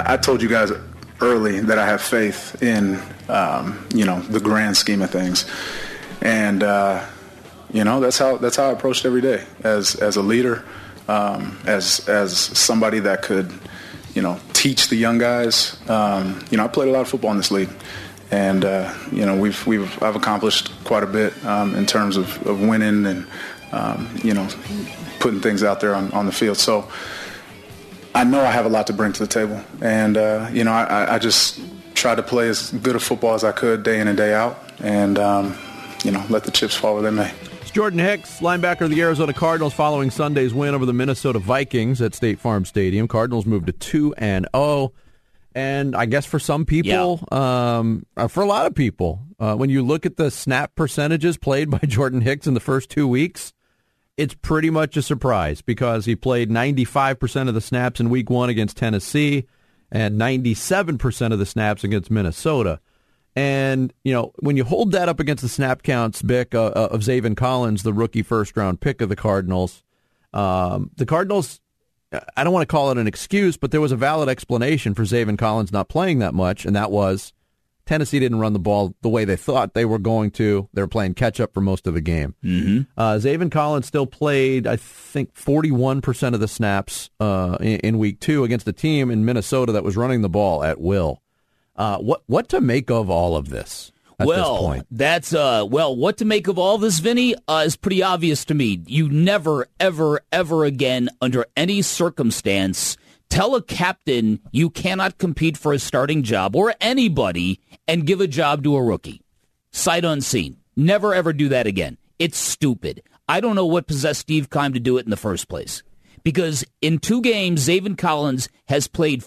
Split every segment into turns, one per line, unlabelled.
I told you guys early that I have faith in, the grand scheme of things. And, that's how I approached every day as a leader, as somebody that could, teach the young guys. I played a lot of football in this league. And, I've accomplished quite a bit in terms of winning and, putting things out there on the field. So I know I have a lot to bring to the table. And, I just tried to play as good a football as I could day in and day out and, let the chips fall where they may.
It's Jordan Hicks, linebacker of the Arizona Cardinals, following Sunday's win over the Minnesota Vikings at State Farm Stadium. Cardinals moved to 2-0. And I guess for some people, for a lot of people, when you look at the snap percentages played by Jordan Hicks in the first 2 weeks, it's pretty much a surprise because he played 95% of the snaps in week 1 against Tennessee and 97% of the snaps against Minnesota. And, when you hold that up against the snap counts, Bick, of Zaven Collins, the rookie first-round pick of the Cardinals, the Cardinals, I don't want to call it an excuse, but there was a valid explanation for Zaven Collins not playing that much, and that was Tennessee didn't run the ball the way they thought they were going to. They were playing catch-up for most of the game. Mm-hmm. Zaven Collins still played, I think, 41% of the snaps in Week 2 against a team in Minnesota that was running the ball at will. What to make of all of this? This point?
That's what to make of all this, Vinny, is pretty obvious to me. You never, ever, ever again, under any circumstance, tell a captain you cannot compete for a starting job or anybody and give a job to a rookie. Sight unseen. Never, ever do that again. It's stupid. I don't know what possessed Steve Keim to do it in the first place. Because in 2 games, Zaven Collins has played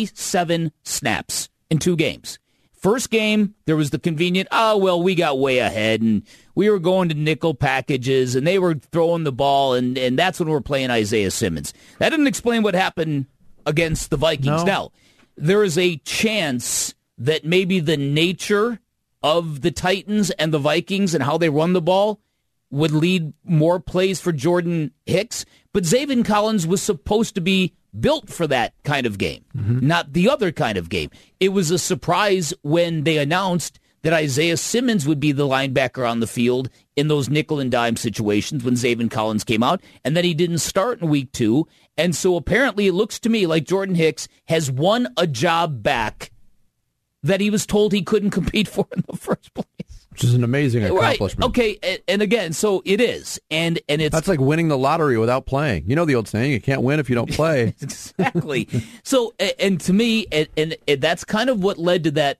47 snaps in 2 games. First game, there was the convenient, we got way ahead, and we were going to nickel packages, and they were throwing the ball, and that's when we're playing Isaiah Simmons. That didn't explain what happened against the Vikings.
No.
Now, there is a chance that maybe the nature of the Titans and the Vikings and how they run the ball would lead more plays for Jordan Hicks, but Zaven Collins was supposed to be built for that kind of game, not the other kind of game. It was a surprise when they announced that Isaiah Simmons would be the linebacker on the field in those nickel and dime situations when Zaven Collins came out, and then he didn't start in Week 2. And so apparently it looks to me like Jordan Hicks has won a job back that he was told he couldn't compete for in the first place.
Which is an amazing accomplishment.
Right. Okay, and again, so it is. And it's
that's like winning the lottery without playing. You know the old saying, you can't win if you don't play.
Exactly. So, and to me, and that's kind of what led to that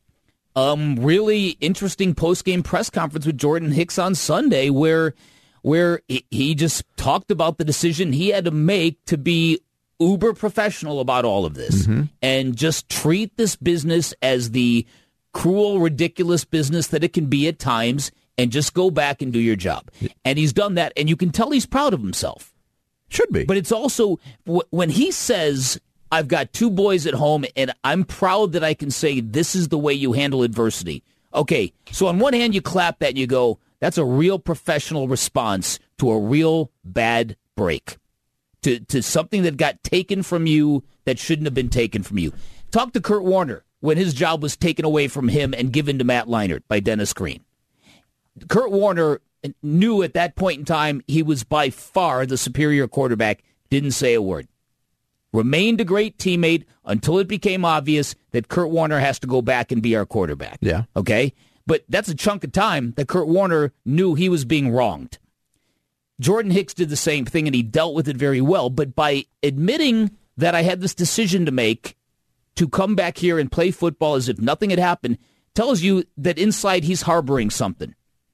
really interesting post-game press conference with Jordan Hicks on Sunday where he just talked about the decision he had to make to be uber professional about all of this and just treat this business as the cruel, ridiculous business that it can be at times and just go back and do your job. And he's done that, and you can tell he's proud of himself.
Should be.
But it's also, when he says, I've got 2 boys at home, and I'm proud that I can say this is the way you handle adversity. Okay, so on one hand, you clap that and you go, that's a real professional response to a real bad break, to something that got taken from you that shouldn't have been taken from you. Talk to Kurt Warner when his job was taken away from him and given to Matt Leinart by Dennis Green. Kurt Warner knew at that point in time he was by far the superior quarterback, didn't say a word. Remained a great teammate until it became obvious that Kurt Warner has to go back and be our quarterback.
Yeah.
Okay? But that's a chunk of time that Kurt Warner knew he was being wronged. Jordan Hicks did the same thing, and he dealt with it very well. But by admitting that I had this decision to make to come back here and play football as if nothing had happened, tells you that inside he's harboring something.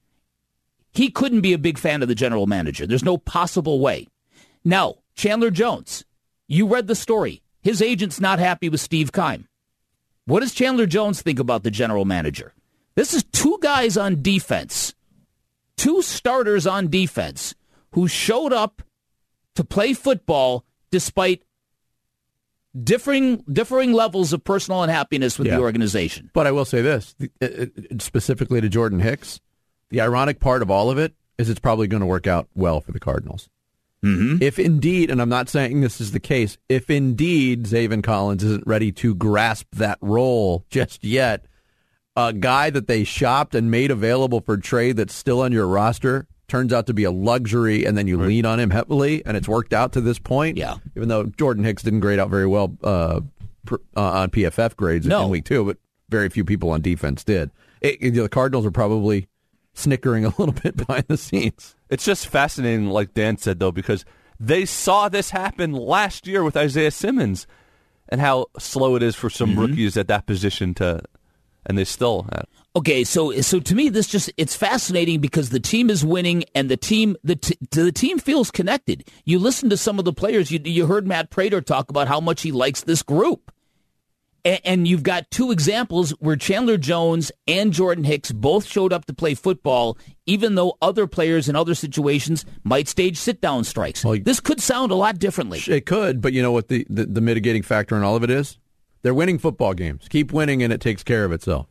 He couldn't be a big fan of the general manager. There's no possible way. Now, Chandler Jones, you read the story. His agent's not happy with Steve Keim. What does Chandler Jones think about the general manager? This is 2 guys on defense, 2 starters on defense who showed up to play football despite differing levels of personal unhappiness with the organization.
But I will say this, specifically to Jordan Hicks, the ironic part of all of it is it's probably going to work out well for the Cardinals. If indeed, and I'm not saying this is the case, if indeed Zaven Collins isn't ready to grasp that role just yet, a guy that they shopped and made available for trade that's still on your roster turns out to be a luxury, and then you lean on him heavily, and it's worked out to this point.
Yeah.
Even though Jordan Hicks didn't grade out very well on PFF grades in week 2, but very few people on defense did. The Cardinals are probably snickering a little bit behind the scenes.
It's just fascinating, like Dan said, though, because they saw this happen last year with Isaiah Simmons and how slow it is for some rookies at that position and they still have.
Okay, so to me, it's fascinating because the team is winning and the team feels connected. You listen to some of the players. You heard Matt Prater talk about how much he likes this group. And you've got 2 examples where Chandler Jones and Jordan Hicks both showed up to play football, even though other players in other situations might stage sit-down strikes. Well, this could sound a lot differently.
It could, but you know what the mitigating factor in all of it is? They're winning football games. Keep winning, and it takes care of itself.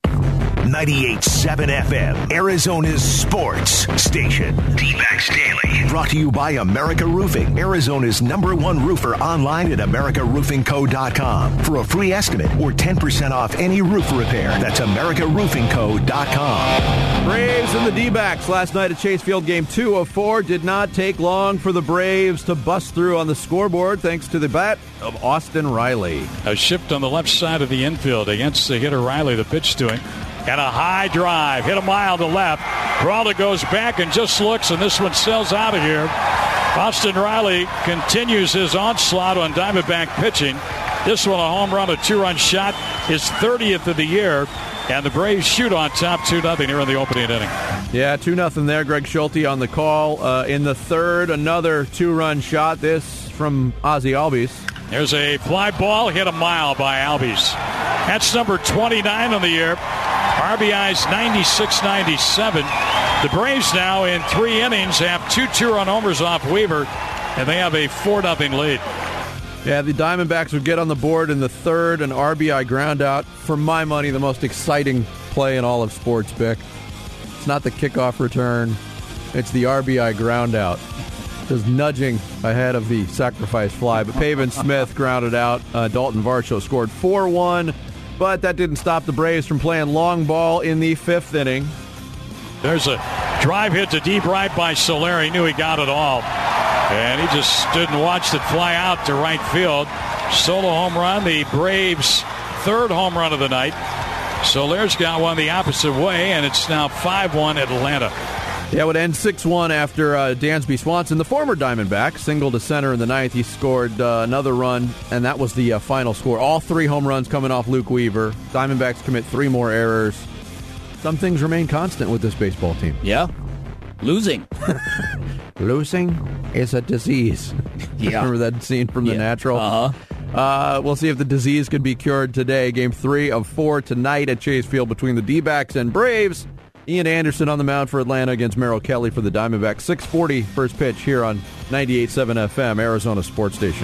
98.7 FM, Arizona's sports station. D-Backs Daily. Brought to you by America Roofing, Arizona's #1 roofer, online at AmericaRoofingCo.com. For a free estimate or 10% off any roof repair, that's AmericaRoofingCo.com.
Braves and the D-Backs last night at Chase Field, game 2 of 4. Did not take long for the Braves to bust through on the scoreboard thanks to the bat of Austin Riley.
A shift on the left side of the infield against the hitter Riley, the pitch to him. And a high drive, hit a mile to left. Peralta goes back and just looks, and this one sails out of here. Austin Riley continues his onslaught on Diamondback pitching. This one a home run, a 2-run shot, his 30th of the year. And the Braves shoot on top 2-0 here in the opening inning.
Yeah, 2-0 there. Greg Schulte on the call. In the third, another 2-run shot. This from Ozzie Albies.
There's a fly ball hit a mile by Albies. That's number 29 on the year. RBI's 96-97. The Braves now in 3 innings have 2 2-run homers off Weaver, and they have a 4-0 lead.
Yeah, the Diamondbacks would get on the board in the third, an RBI ground out. For my money, the most exciting play in all of sports, Bick. It's not the kickoff return. It's the RBI ground out. Just nudging ahead of the sacrifice fly. But Pavin Smith grounded out. Dalton Varsho scored 4-1. But that didn't stop the Braves from playing long ball in the 5th inning.
There's a drive hit to deep right by Soler. He knew he got it all. And he just stood and watched it fly out to right field. Solo home run, the Braves' 3rd home run of the night. Soler's got one the opposite way, and it's now 5-1 Atlanta.
Yeah, it would end 6-1 after Dansby Swanson, the former Diamondback, single to center in the 9th. He scored another run, and that was the final score. All 3 home runs coming off Luke Weaver. Diamondbacks commit 3 more errors. Some things remain constant with this baseball team.
Yeah. Losing.
Losing is a disease.
Yeah.
Remember that scene from The Natural?
Uh-huh.
We'll see if the disease can be cured today. Game 3 of 4 tonight at Chase Field between the D-Backs and Braves. Ian Anderson on the mound for Atlanta against Merrill Kelly for the Diamondbacks. 6:40 first pitch here on 98.7 FM, Arizona Sports Station.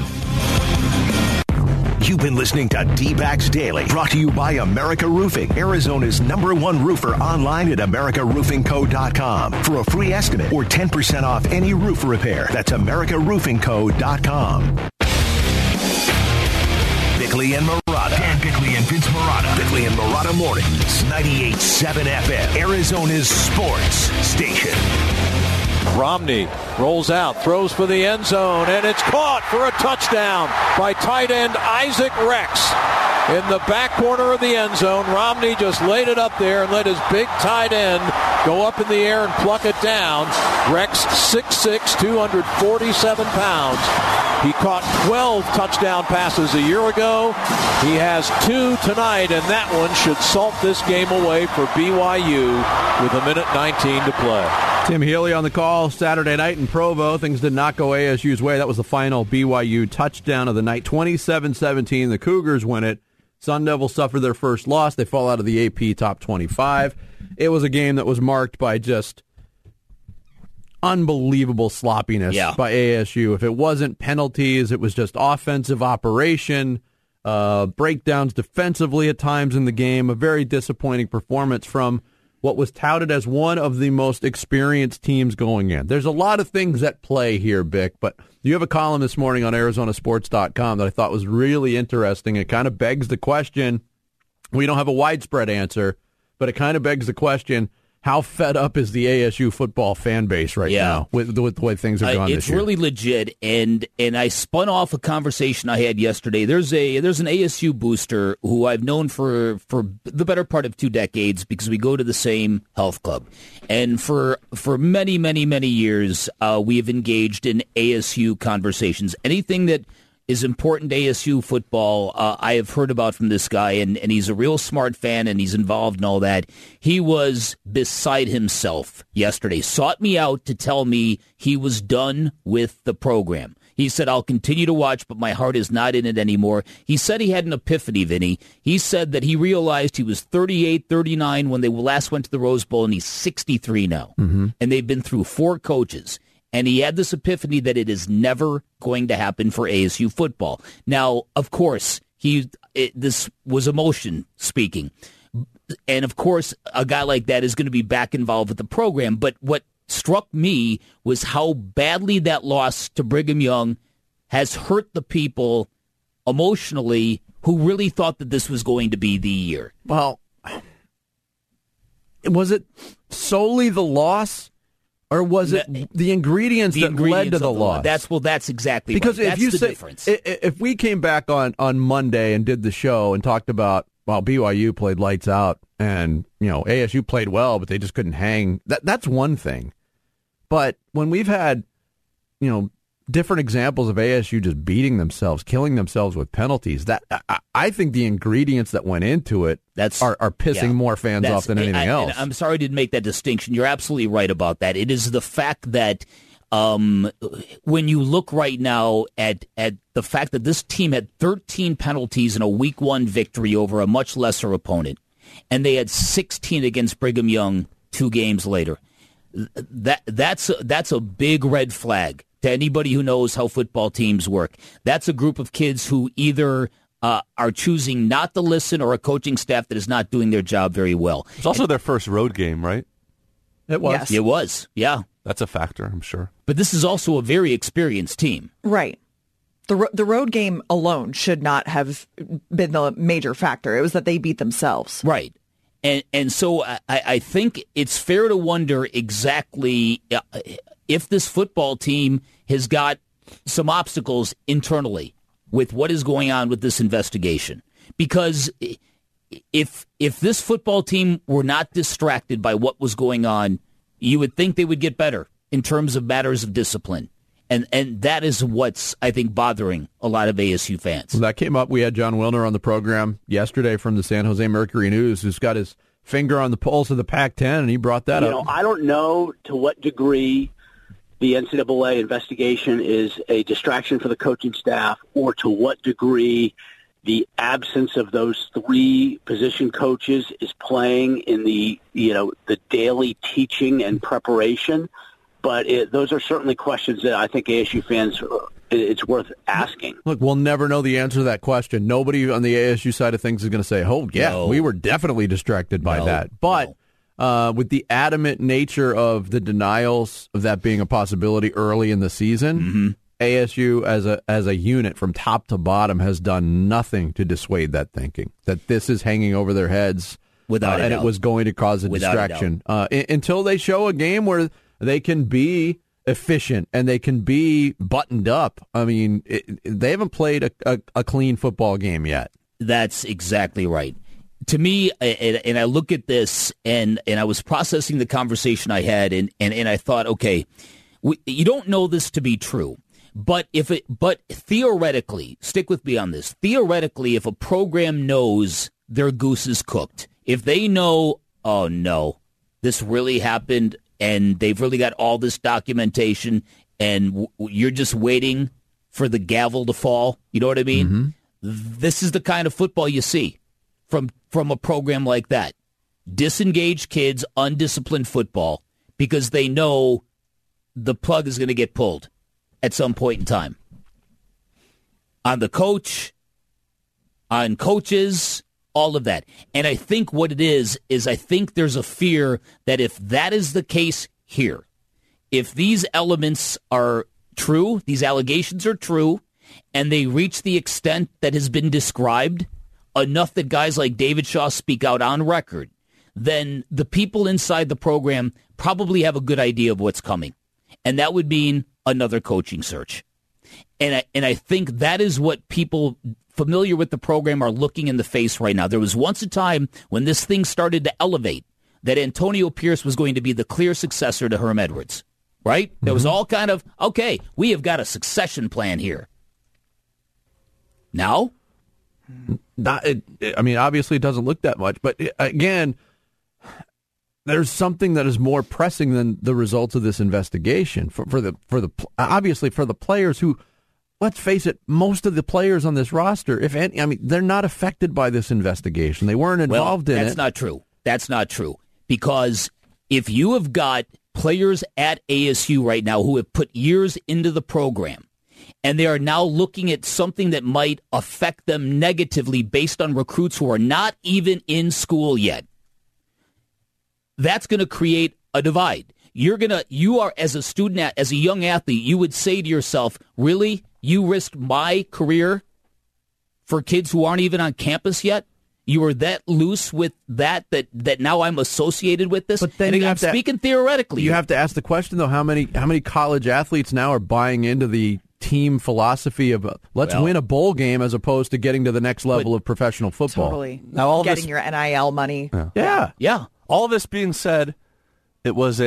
You've been listening to D-Backs Daily, brought to you by America Roofing, Arizona's #1 roofer, online at AmericaRoofingCo.com. For a free estimate or 10% off any roof repair, that's AmericaRoofingCo.com. Bickley and Marotta. Dan Bickley and Vince Marotta. Bickley and Marotta Mornings. 98.7 FM, Arizona's sports station.
Romney rolls out, throws for the end zone, and it's caught for a touchdown by tight end Isaac Rex. In the back corner of the end zone, Romney just laid it up there and let his big tight end go up in the air and pluck it down. Rex, 6'6", 247 pounds. He caught 12 touchdown passes a year ago. He has 2 tonight, and that one should salt this game away for BYU with 1:19 to play.
Tim Healy on the call Saturday night in Provo. Things did not go ASU's way. That was the final BYU touchdown of the night. 27-17. The Cougars win it. Sun Devils suffer their first loss. They fall out of the AP top 25. It was a game that was marked by just unbelievable sloppiness by ASU. If it wasn't penalties, it was just offensive operation, breakdowns defensively at times in the game. A very disappointing performance from what was touted as one of the most experienced teams going in. There's a lot of things at play here, Bick, but you have a column this morning on ArizonaSports.com that I thought was really interesting. It kind of begs the question. We don't have a widespread answer, but it kind of begs the question, how fed up is the ASU football fan base right now with the way things have gone this year?
It's really legit, and I spun off a conversation I had yesterday. There's an ASU booster who I've known for the better part of 2 decades because we go to the same health club. And for many, many, many years, we have engaged in ASU conversations. Anything that is important to ASU football, I have heard about from this guy, and he's a real smart fan, and he's involved in all that. He was beside himself yesterday, sought me out to tell me he was done with the program. He said, I'll continue to watch, but my heart is not in it anymore. He said he had an epiphany, Vinny. He said that he realized he was 38, 39 when they last went to the Rose Bowl, and he's 63 now. Mm-hmm. And they've been through 4 coaches. And he had this epiphany that it is never going to happen for ASU football. Now, of course, this was emotion speaking. And, of course, a guy like that is going to be back involved with the program. But what struck me was how badly that loss to Brigham Young has hurt the people emotionally who really thought that this was going to be the year.
Well, was it solely the loss? Or was it the ingredients that led to the loss?
That's exactly
because
right.
If you say,
difference.
If we came back on Monday and did the show and talked about, well, BYU played lights out and, ASU played well, but they just couldn't hang, that's one thing. But when we've had, different examples of ASU just beating themselves, killing themselves with penalties, that I think the ingredients that went into it are pissing more fans off than anything else.
I'm sorry I didn't make that distinction. You're absolutely right about that. It is the fact that when you look right now at the fact that this team had 13 penalties in a Week 1 victory over a much lesser opponent, and they had 16 against Brigham Young 2 games later, that's a big red flag to anybody who knows how football teams work. That's a group of kids who either are choosing not to listen or a coaching staff that is not doing their job very well.
It's also their first road game, right?
It was.
Yes. It was, yeah.
That's a factor, I'm sure.
But this is also a very experienced team.
Right. The road game alone should not have been the major factor. It was that they beat themselves.
Right. And so I think it's fair to wonder exactly if this football team has got some obstacles internally with what is going on with this investigation. Because if this football team were not distracted by what was going on, you would think they would get better in terms of matters of discipline. And that is what's, I think, bothering a lot of ASU fans.
Well, that came up. We had John Wilner on the program yesterday from the San Jose Mercury News, who's got his finger on the pulse of the Pac-10, and he brought that up.
I don't know to what degree the NCAA investigation is a distraction for the coaching staff, or to what degree the absence of those 3 position coaches is playing in the daily teaching and preparation. But those are certainly questions that I think ASU fans, it's worth asking.
Look, we'll never know the answer to that question. Nobody on the ASU side of things is going to say, oh, yeah, no, we were definitely distracted by that. But with the adamant nature of the denials of that being a possibility early in the season, ASU as a unit from top to bottom has done nothing to dissuade that thinking, that this is hanging over their heads
without
and
doubt.
It was going to cause a distraction. Until they show a game where they can be efficient and they can be buttoned up. I mean, they haven't played a clean football game yet.
That's exactly right. To me, and I look at this, and I was processing the conversation I had, and I thought, okay, you don't know this to be true, but theoretically, stick with me on this. Theoretically, if a program knows their goose is cooked, if they know, oh no, this really happened, and they've really got all this documentation, and you're just waiting for the gavel to fall, you know what I mean? Mm-hmm. This is the kind of football you see from a program like that. Disengaged kids, undisciplined football, because they know the plug is going to get pulled at some point in time. On the coach, on coaches, all of that. And I think what it is I think there's a fear that if that is the case here, if these elements are true, these allegations are true, and they reach the extent that has been described, enough that guys like David Shaw speak out on record, then the people inside the program probably have a good idea of what's coming. And that would mean another coaching search. And I think that is what people familiar with the program are looking in the face right now. There was once a time when this thing started to elevate that Antonio Pierce was going to be the clear successor to Herm Edwards, right? There was all kind of, okay, we have got a succession plan here. Now?
Obviously it doesn't look that much, but again, there's something that is more pressing than the results of this investigation for the players who, let's face it, most of the players on this roster, if any, they're not affected by this investigation. They weren't involved in it.
That's not true. That's not true. Because if you have got players at ASU right now who have put years into the program, and they are now looking at something that might affect them negatively based on recruits who are not even in school yet, that's going to create a divide. You are, as a student, as a young athlete, you would say to yourself, really? You risked my career for kids who aren't even on campus yet? You were that loose with that now I'm associated with this?
But then
I'm speaking theoretically.
You have to ask the question, though, how many college athletes now are buying into the team philosophy of let's win a bowl game as opposed to getting to the next level of professional football?
Totally.
Now, all
getting your NIL money.
Yeah.
All this being said, it's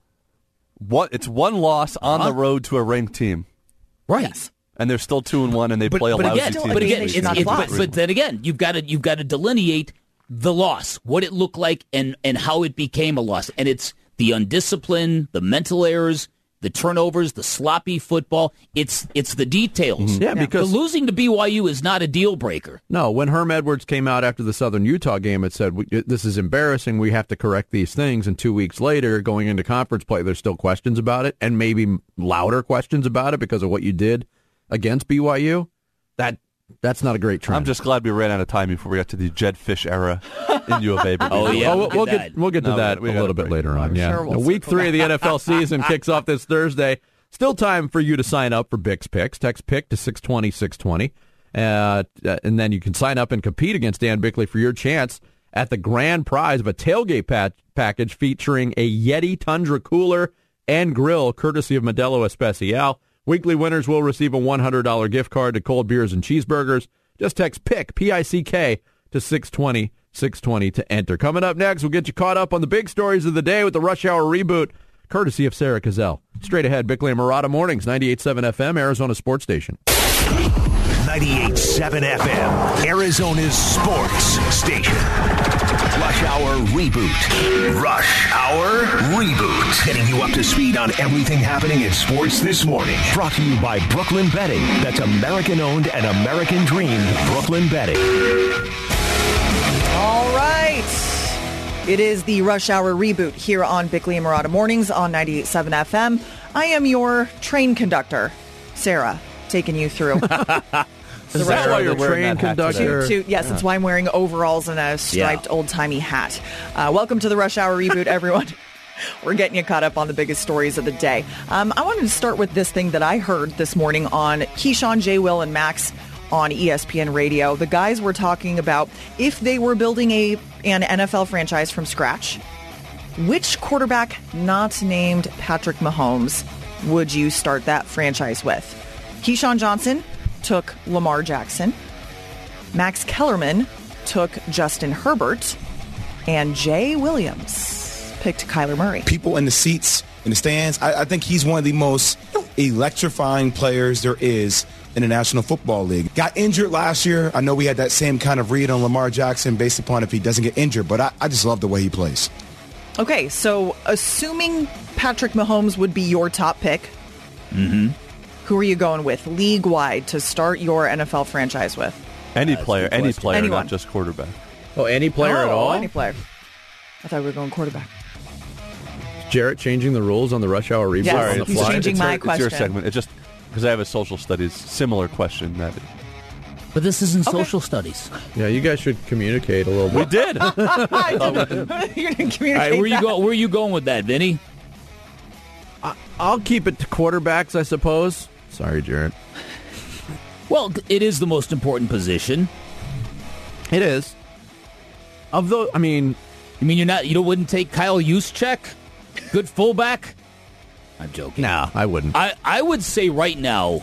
one loss on the road to a ranked team.
Right. Yes.
And they're still 2-1, and they play a lousy team.
But then again, you've got to delineate the loss, what it looked like, and how it became a loss. And it's the undisciplined, the mental errors, the turnovers, the sloppy football. It's the details.
Mm-hmm. Yeah, because
the losing to BYU is not a deal breaker.
No, when Herm Edwards came out after the Southern Utah game, it said, this is embarrassing. We have to correct these things. And 2 weeks later, going into conference play, there's still questions about it, and maybe louder questions about it because of what you did against BYU. That's not a great trend.
I'm just glad we ran out of time before we got to the Jed Fish era in U of A.
We'll get to that a little bit later on. Yeah,
sure
week 3 of the NFL season kicks off this Thursday. Still time for you to sign up for Bix Picks. Text PICK to 620-620. And then you can sign up and compete against Dan Bickley for your chance at the grand prize of a tailgate package featuring a Yeti Tundra cooler and grill, courtesy of Modelo Especial. Weekly winners will receive a $100 gift card to Cold Beers and Cheeseburgers. Just text PICK, P-I-C-K, to 620-620 to enter. Coming up next, we'll get you caught up on the big stories of the day with the Rush Hour reboot, courtesy of Sarah Cazell. Straight ahead, Bickley and Marotta Mornings, 98.7 FM, Arizona Sports Station.
98.7 FM, Arizona's sports station. Rush Hour Reboot. Rush Hour Reboot. Getting you up to speed on everything happening in sports this morning. Brought to you by Brooklyn Betting. That's American-owned and American-dreamed Brooklyn Betting.
All right. It is the Rush Hour Reboot here on Bickley and Marotta Mornings on 98.7 FM. I am your train conductor, Sarah, taking you through.
Is that why you're train conductor?
Yes, that's why I'm wearing overalls and a striped old-timey hat. Welcome to the Rush Hour Reboot, everyone. We're getting you caught up on the biggest stories of the day. I wanted to start with this thing that I heard this morning on Keyshawn, J. Will, and Max on ESPN Radio. The guys were talking about if they were building an NFL franchise from scratch, which quarterback not named Patrick Mahomes would you start that franchise with? Keyshawn Johnson took Lamar Jackson. Max Kellerman took Justin Herbert. And Jay Williams picked Kyler Murray.
People in the seats, in the stands, I think he's one of the most electrifying players there is in the National Football League. Got injured last year. I know we had that same kind of read on Lamar Jackson based upon if he doesn't get injured, but I just love the way he plays.
Okay, so assuming Patrick Mahomes would be your top pick, who are you going with league-wide to start your NFL franchise with?
Any player,
Anyone.
not just quarterback.
Oh, any player at all?
Any player. I thought we were going quarterback.
Jarrett changing the rules on the Rush Hour Reboot
Yes,
on the
he's
fly?
changing my
It's your
question.
segment. It's just because I have a social studies similar question that
But this isn't social studies.
Yeah, you guys should communicate a little bit.
We did.
You didn't communicate.
All right, where are you going with that, Vinny?
I'll keep it to quarterbacks, I suppose. Sorry, Jarrett.
Well, it is the most important position.
It is. Of those, I mean,
you mean you wouldn't take Kyle Juszczyk? Good fullback? I'm joking.
No, I wouldn't.
I would say right now,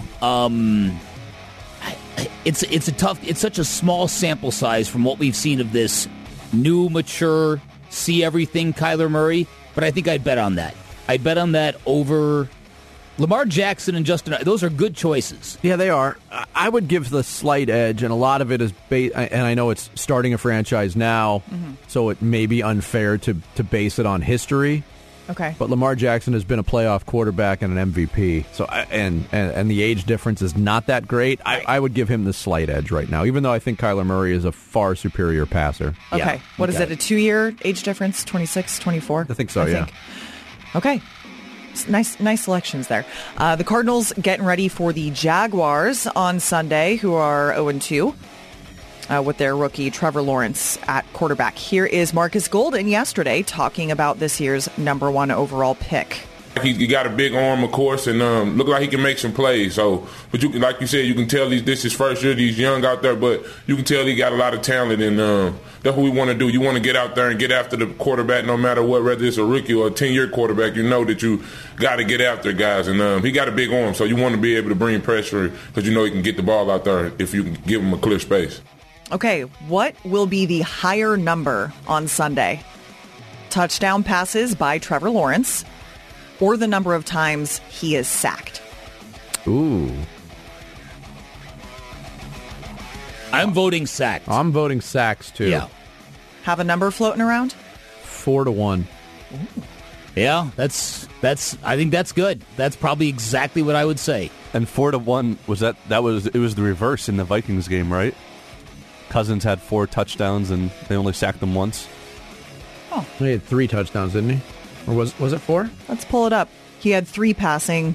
it's such a small sample size from what we've seen of this new, mature, see everything Kyler Murray, but I think I'd bet on that. I'd bet on that over Lamar Jackson and Justin. Those are good choices.
Yeah, they are. I would give the slight edge, and a lot of it is and I know it's starting a franchise now, so it may be unfair to base it on history.
Okay.
But Lamar Jackson has been a playoff quarterback and an MVP, so and the age difference is not that great. Right. I would give him the slight edge right now, even though I think Kyler Murray is a far superior passer.
Okay.
Yeah.
What is it, a 2-year age difference, 26, 24?
I think so, yeah.
Okay. Nice selections there. The Cardinals getting ready for the Jaguars on Sunday, who are 0-2. With their rookie Trevor Lawrence at quarterback. Here is Marcus Golden yesterday talking about this year's #1 overall pick.
He got a big arm, of course, and look like he can make some plays. So, but like you said, you can tell this is first year. He's young out there, but you can tell he got a lot of talent, and that's what we want to do. You want to get out there and get after the quarterback, no matter what, whether it's a rookie or a 10-year quarterback. You know that you got to get after guys, and he got a big arm, so you want to be able to bring pressure because you know he can get the ball out there if you can give him a clear space.
Okay, what will be the higher number on Sunday? Touchdown passes by Trevor Lawrence or the number of times he is sacked?
Ooh.
I'm voting sacked.
I'm voting sacks, too.
Yeah.
Have a number floating around?
4-1.
Yeah, that's. I think that's good. That's probably exactly what I would say.
And 4-1 it was the reverse in the Vikings game, right? Cousins had 4 touchdowns, and they only sacked him once.
Oh,
he had 3 touchdowns, didn't he? Or was it 4?
Let's pull it up. He had 3 passing.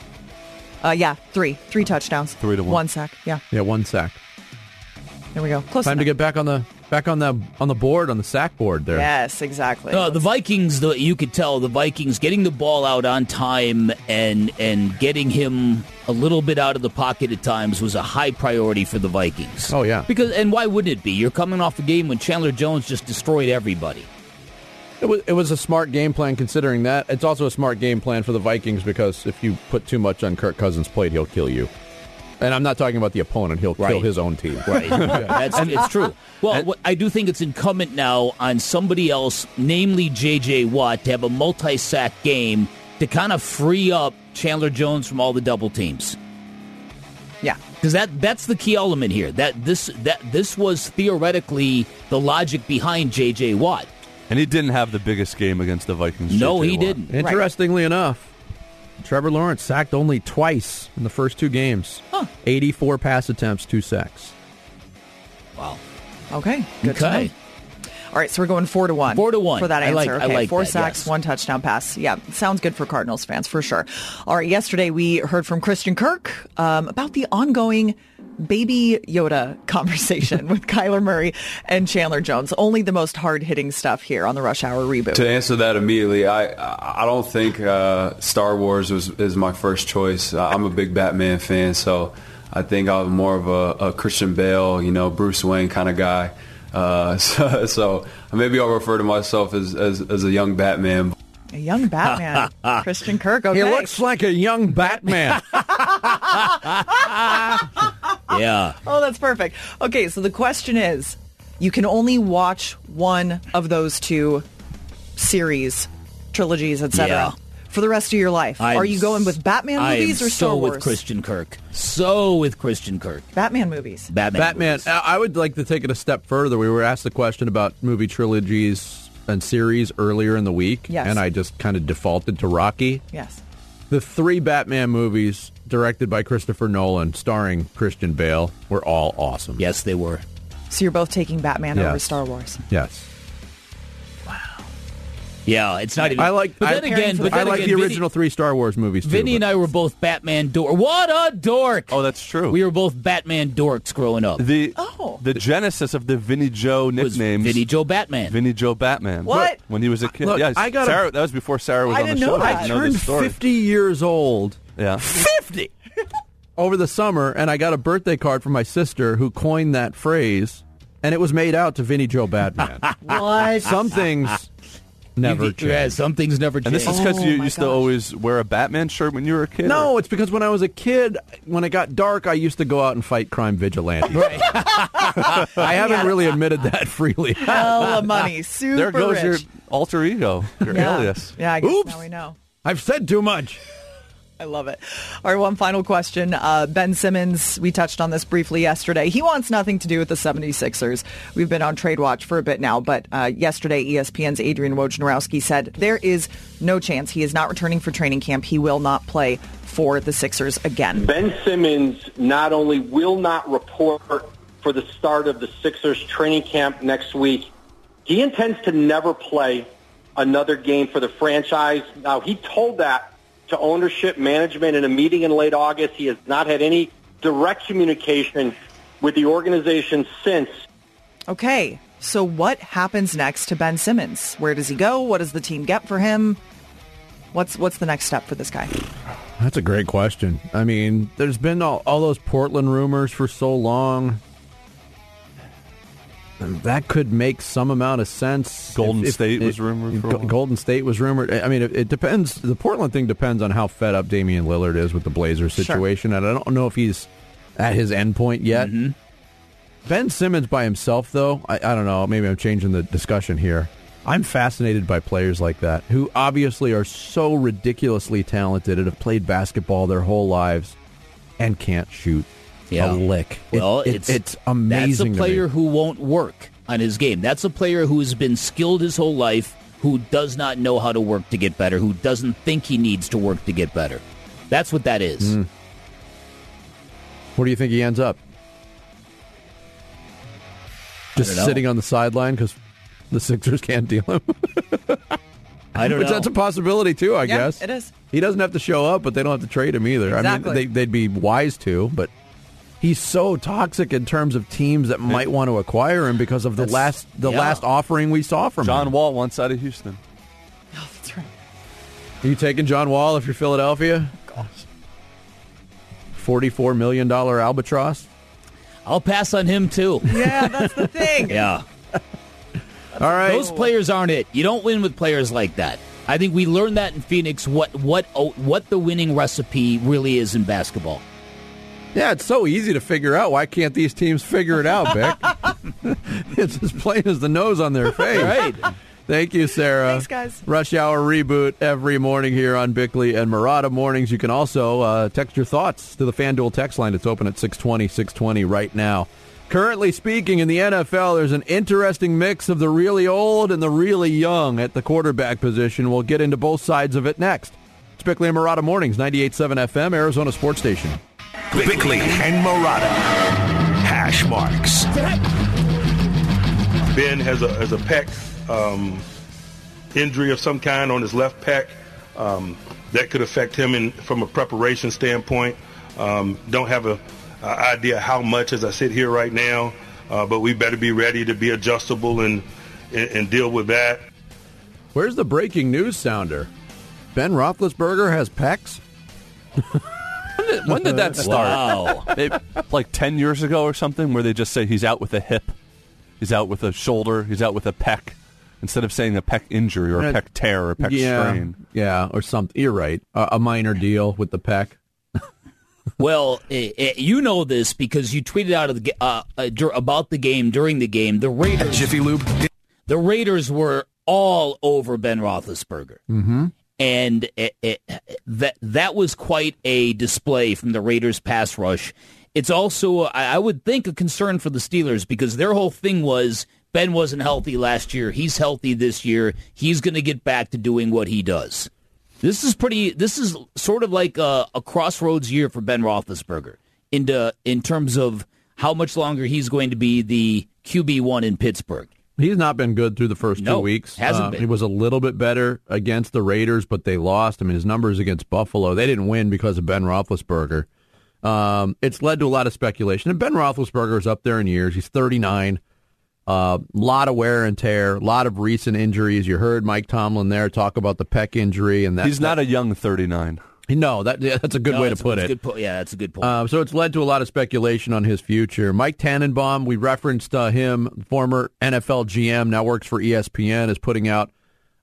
3 touchdowns.
3-1.
1 sack. Yeah.
Yeah, 1 sack.
There we go. Close
Time
enough.
to get back on the board, on the sack board there.
Yes, exactly.
The Vikings, you could tell the Vikings getting the ball out on time and getting him a little bit out of the pocket at times was a high priority for the Vikings.
Oh, yeah.
And why wouldn't it be? You're coming off a game when Chandler Jones just destroyed everybody.
It was a smart game plan considering that. It's also a smart game plan for the Vikings because if you put too much on Kirk Cousins' plate, he'll kill you. And I'm not talking about the opponent. He'll kill his own team.
Right. It's true. Well, I do think it's incumbent now on somebody else, namely J.J. Watt, to have a multi-sack game to kind of free up Chandler Jones from all the double teams.
Yeah.
Because that's the key element here. This was theoretically the logic behind J.J. Watt.
And he didn't have the biggest game against the Vikings.
No, he
Watt.
didn't.
Interestingly enough, Trevor Lawrence sacked only twice in the first 2 games. 84 pass attempts, 2 sacks.
Wow.
Okay. Good to know. All right, so we're going 4-1.
4-1
for that answer.
I like
4
that,
sacks,
yes.
1 touchdown pass. Yeah, sounds good for Cardinals fans for sure. All right, yesterday we heard from Christian Kirk about the ongoing Baby Yoda conversation with Kyler Murray and Chandler Jones. Only the most hard-hitting stuff here on the Rush Hour Reboot.
To answer that immediately, I don't think Star Wars is my first choice. I'm a big Batman fan, so I think I'm more of a Christian Bale, Bruce Wayne kind of guy. So maybe I'll refer to myself as a young Batman.
A young Batman. Christian Kirk, okay.
He looks like a young Batman.
Yeah.
Oh, that's perfect. Okay, so the question is, you can only watch one of those 2 series, trilogies, etc. for the rest of your life. Are you going with Batman movies or Star Wars?
with Christian Kirk. So with Christian Kirk.
Batman movies.
Batman.
Movies. I would like to take it a step further. We were asked the question about movie trilogies and series earlier in the week, and I just kind of defaulted to Rocky.
Yes.
The 3 Batman movies directed by Christopher Nolan, starring Christian Bale, were all awesome.
Yes, they were.
So you're both taking Batman over Star Wars.
Yes.
Wow.
Yeah, it's not even.
I like.
But then again,
the original 3 Star Wars movies.
Vinny and I were both Batman dork. What a dork!
Oh, that's true.
We were both Batman dorks growing up.
The genesis of the Vinny Joe nicknames.
Vinny Joe Batman.
Vinny Joe Batman.
What?
When he was a kid.
Look,
yeah,
Sarah,
that was before Sarah was
I
on the
didn't
show.
know that.
I turned 50 years old.
Yeah.
50 over the summer, and I got a birthday card from my sister who coined that phrase, and it was made out to Vinny Joe Batman.
What?
Some things never change.
Yeah, some things never change.
And this is because you used to always wear a Batman shirt when you were a kid?
No, it's because when I was a kid, when it got dark, I used to go out and fight crime vigilantes.
Right.
I haven't really admitted that freely.
Hella money. Super
There goes
rich.
your alter ego, your alias.
Yeah, I guess
Oops.
now we know.
I've said too much.
I love it. All right, one final question. Ben Simmons, we touched on this briefly yesterday. He wants nothing to do with the 76ers. We've been on trade watch for a bit now, but yesterday ESPN's Adrian Wojnarowski said there is no chance he is not returning for training camp. He will not play for the Sixers again.
Ben Simmons not only will not report for the start of the Sixers training camp next week, he intends to never play another game for the franchise. Now, he told that to ownership management in a meeting in late August. He has not had any direct communication with the organization since.
Okay, so what happens next to Ben Simmons? Where does he go? What does the team get for him? What's the next step for this guy?
That's a great question. I mean, there's been all those Portland rumors for so long. That could make some amount of sense.
Golden State was rumored.
Golden State was rumored. I mean, it depends. The Portland thing depends on how fed up Damian Lillard is with the Blazers situation. Sure. And I don't know if he's at his end point yet. Mm-hmm. Ben Simmons by himself, though, I don't know. Maybe I'm changing the discussion here. I'm fascinated by players like that who obviously are so ridiculously talented and have played basketball their whole lives and can't shoot. A lick.
Well,
it's amazing.
That's a player who won't work on his game. That's a player who has been skilled his whole life, who does not know how to work to get better, who doesn't think he needs to work to get better. That's what that is.
Where do you think he ends up? Just sitting on the sideline because the Sixers can't deal him?
I don't know.
That's a possibility, too, I guess.
It is.
He doesn't have to show up, but they don't have to trade him either.
Exactly.
I mean, they'd be wise to, but he's so toxic in terms of teams that might want to acquire him because of the last offering we saw from him.
John Wall once out of Houston.
Oh, that's right.
Are you taking John Wall if you're Philadelphia?
Gosh.
$44 million albatross?
I'll pass on him, too.
Yeah, that's the thing.
Yeah.
All right.
Those players aren't it. You don't win with players like that. I think we learned that in Phoenix, what the winning recipe really is in basketball.
Yeah, it's so easy to figure out. Why can't these teams figure it out, Vic? It's as plain as the nose on their face.
Right.
Thank you, Sarah.
Thanks, guys.
Rush Hour Reboot every morning here on Bickley and Murata Mornings. You can also text your thoughts to the FanDuel text line. It's open at 620 right now. Currently speaking, in the NFL, there's an interesting mix of the really old and the really young at the quarterback position. We'll get into both sides of it next. It's Bickley and Murata Mornings, 98.7 FM, Arizona Sports Station.
Bickley and Murata. Hash marks.
Ben has a pec injury of some kind on his left pec. That could affect him from a preparation standpoint. Don't have an idea how much as I sit here right now, but we better be ready to be adjustable and deal with that.
Where's the breaking news sounder? Ben Roethlisberger has pecs?
When did that start?
Wow.
Maybe, like 10 years ago or something, where they just say he's out with a hip, he's out with a shoulder, he's out with a pec, instead of saying a pec injury or a pec tear or a pec strain.
Yeah, or something. You're right. A minor deal with the pec.
Well, you know this because you tweeted out about the game during the game. The Raiders,
Jiffy Lube.
The Raiders were all over Ben Roethlisberger.
Mm-hmm.
And that was quite a display from the Raiders' pass rush. It's also, I would think, a concern for the Steelers because their whole thing was Ben wasn't healthy last year. He's healthy this year. He's going to get back to doing what he does. This is sort of like a crossroads year for Ben Roethlisberger in terms of how much longer he's going to be the QB1 in Pittsburgh.
He's not been good through the first 2 weeks.
Hasn't been.
He was a little bit better against the Raiders, but they lost. I mean, his numbers against Buffalo, they didn't win because of Ben Roethlisberger. It's led to a lot of speculation. And Ben Roethlisberger is up there in years. He's 39. Lot of wear and tear, a lot of recent injuries. You heard Mike Tomlin there talk about the pec injury. And
he's not a young 39.
No, that's a good way to put it.
That's a good point.
So it's led to a lot of speculation on his future. Mike Tannenbaum, we referenced him, former NFL GM, now works for ESPN, is putting out,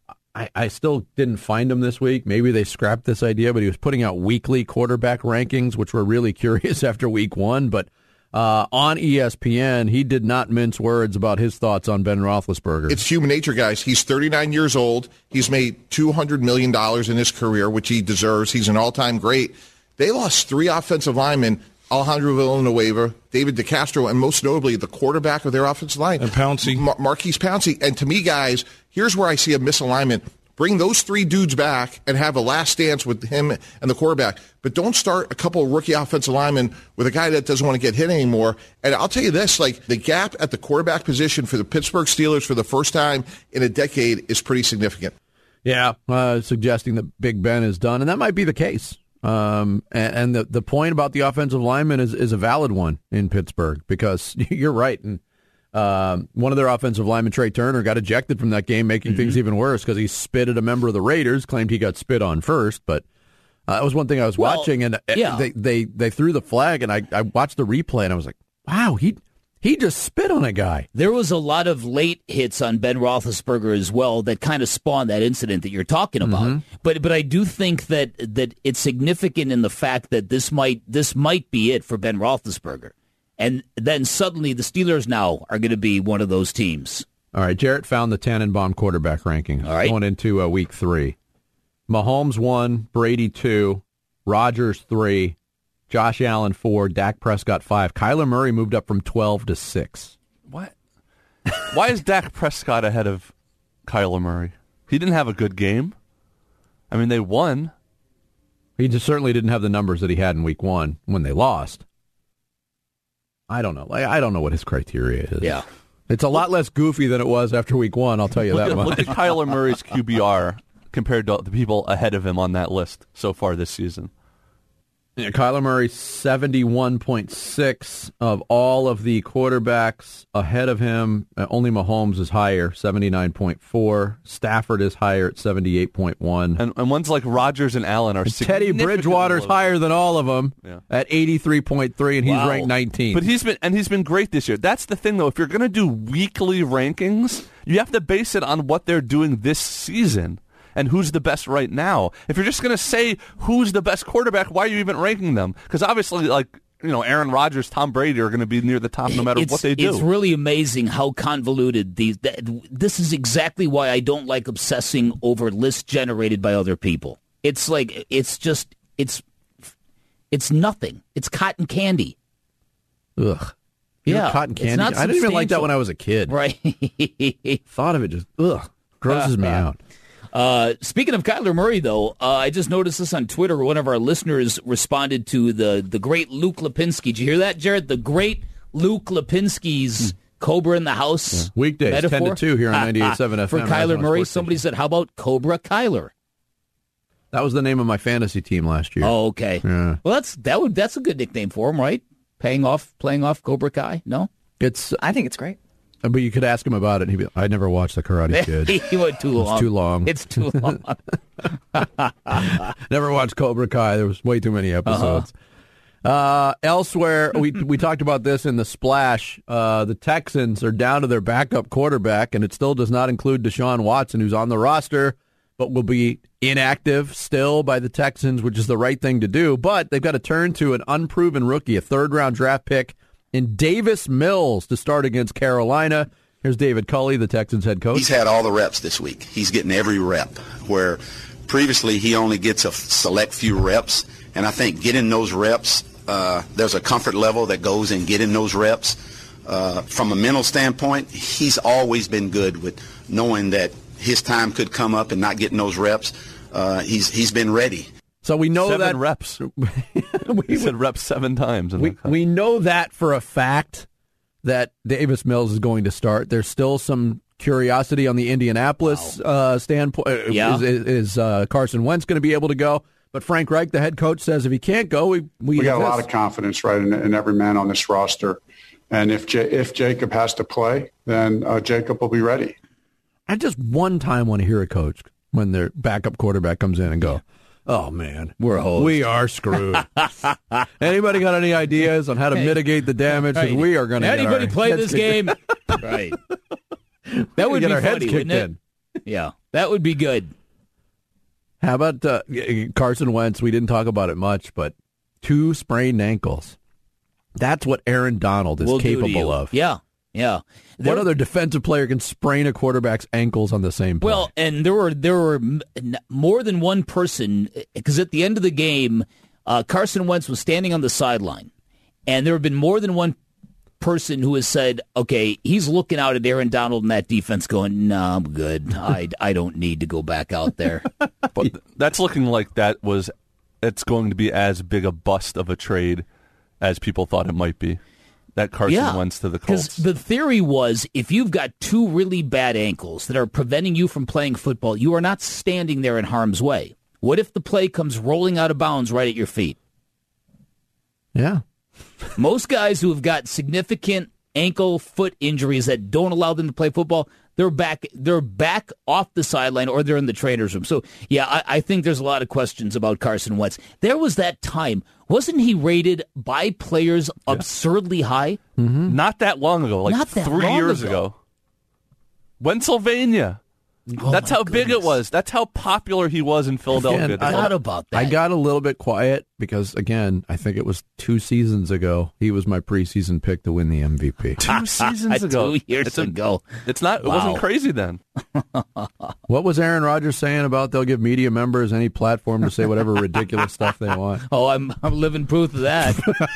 I still didn't find him this week. Maybe they scrapped this idea, but he was putting out weekly quarterback rankings, which were really curious after week one. But on ESPN, he did not mince words about his thoughts on Ben Roethlisberger.
It's human nature, guys. He's 39 years old. He's made $200 million in his career, which he deserves. He's an all-time great. They lost 3 offensive linemen, Alejandro Villanueva, David DeCastro, and most notably the quarterback of their offensive line.
And Pouncey.
Marquise Pouncey. And to me, guys, here's where I see a misalignment. Bring those 3 dudes back and have a last dance with him and the quarterback. But don't start a couple of rookie offensive linemen with a guy that doesn't want to get hit anymore. And I'll tell you this, like the gap at the quarterback position for the Pittsburgh Steelers for the first time in a decade is pretty significant.
Yeah, suggesting that Big Ben is done, and that might be the case. And the point about the offensive lineman is a valid one in Pittsburgh because you're right. And one of their offensive linemen, Trey Turner, got ejected from that game, making things even worse because he spit at a member of the Raiders, claimed he got spit on first. But that was one thing I was watching, and they threw the flag, and I watched the replay, and I was like, wow, he just spit on a guy.
There was a lot of late hits on Ben Roethlisberger as well that kind of spawned that incident that you're talking about. But I do think that it's significant in the fact that this might be it for Ben Roethlisberger. And then suddenly the Steelers now are going to be one of those teams.
All right, Jarrett found the Tannenbaum quarterback rankings going into week 3. Mahomes 1, Brady 2, Rodgers 3, Josh Allen 4, Dak Prescott 5. Kyler Murray moved up from 12 to 6.
What? Why is Dak Prescott ahead of Kyler Murray? He didn't have a good game. I mean, they won.
He just certainly didn't have the numbers that he had in week 1 when they lost. I don't know. I don't know what his criteria is.
Yeah.
It's a lot less goofy than it was after week 1, I'll tell you that much.
Look at Kyler Murray's QBR compared to the people ahead of him on that list so far this season.
Yeah, Kyler Murray, 71.6 of all of the quarterbacks ahead of him. Only Mahomes is higher, 79.4. Stafford is higher at 78.1.
And ones like Rodgers and Allen are
Teddy Bridgewater's higher than all of them at 83.3, and he's ranked 19th.
But he's been great this year. That's the thing, though. If you're going to do weekly rankings, you have to base it on what they're doing this season. And who's the best right now? If you're just going to say who's the best quarterback, why are you even ranking them? Because obviously, Aaron Rodgers, Tom Brady are going to be near the top no matter what they do.
It's really amazing how convoluted this is exactly why I don't like obsessing over lists generated by other people. It's like it's nothing. It's cotton candy.
Ugh.
Yeah,
cotton candy. I didn't even like that when I was a kid.
Right.
Thought of it just grosses me out.
Speaking of Kyler Murray, though, I just noticed this on Twitter. One of our listeners responded to the great Luke Lipinski. Did you hear that, Jared? The great Luke Lipinski's Cobra in the House.
Yeah. Weekdays, metaphor? 10 to 2 here on 98.7 FM.
For Kyler Murray, somebody said, how about Cobra Kyler?
That was the name of my fantasy team last year.
Oh, okay.
Yeah.
Well, that's a good nickname for him, right? Playing off Cobra Kai? No?
I think it's great.
But you could ask him about it, and he'd be like, I never watched The Karate Kid.
He went too long.
It's too long.
It's too long.
Never watched Cobra Kai. There was way too many episodes. Elsewhere, we talked about this in the Splash. The Texans are down to their backup quarterback, and it still does not include Deshaun Watson, who's on the roster, but will be inactive still by the Texans, which is the right thing to do. But they've got to turn to an unproven rookie, a third-round draft pick, in Davis Mills to start against Carolina. Here's David Culley, the Texans head coach.
He's had all the reps this week. He's getting every rep, where previously he only gets a select few reps. And I think getting those reps, there's a comfort level that goes in getting those reps. From a mental standpoint, he's always been good with knowing that his time could come up and not getting those reps. He's been ready.
So we know
7 reps. He said reps 7 times.
We know that for a fact that Davis Mills is going to start. There's still some curiosity on the Indianapolis standpoint. Is Carson Wentz going to be able to go? But Frank Reich, the head coach, says if he can't go, we
got a lot of confidence, right, in every man on this roster. And if Jacob has to play, then Jacob will be ready.
I just one time want to hear a coach when their backup quarterback comes in and go, "Oh man, we are screwed." Anybody got any ideas on how to mitigate the damage?
Right.
We are going to
anybody play this game? Right. That would
get
be
our heads
funny,
kicked
wouldn't it? Yeah, that would be good.
How about Carson Wentz? We didn't talk about it much, but 2 sprained ankles. That's what Aaron Donald is capable of.
Yeah.
What other defensive player can sprain a quarterback's ankles on the same play?
Well, and there were more than one person, because at the end of the game, Carson Wentz was standing on the sideline, and there have been more than one person who has said, okay, he's looking out at Aaron Donald and that defense going, no, I'm good. I don't need to go back out there.
But that's looking like it's going to be as big a bust of a trade as people thought it might be. That Carson Wentz to the Colts.
Because the theory was if you've got 2 really bad ankles that are preventing you from playing football, you are not standing there in harm's way. What if the play comes rolling out of bounds right at your feet?
Yeah.
Most guys who have got significant ankle, foot injuries that don't allow them to play football, they're back off the sideline or they're in the trainer's room. So, yeah, I think there's a lot of questions about Carson Wentz. There was that time. Wasn't he rated by players absurdly high?
Mm-hmm.
Not that long ago, like 3 years ago. Pennsylvania. That's how big it was. That's how popular he was in Philadelphia.
Again, I
forgot about that.
I got a little bit quiet because, again, I think it was 2 seasons ago. He was my preseason pick to win the MVP.
2 seasons ago.
2 years ago.
It's not. It wasn't crazy then.
What was Aaron Rodgers saying about they'll give media members any platform to say whatever ridiculous stuff they want?
Oh, I'm living proof of that.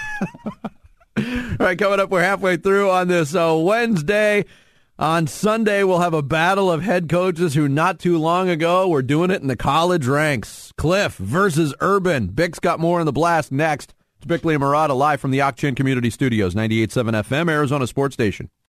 All right, coming up, we're halfway through on this Wednesday. On Sunday, we'll have a battle of head coaches who not too long ago were doing it in the college ranks. Cliff versus Urban. Bick's got more in the blast next. It's Bickley and Murata live from the Ak-Chin Community Studios, 98.7 FM, Arizona Sports Station.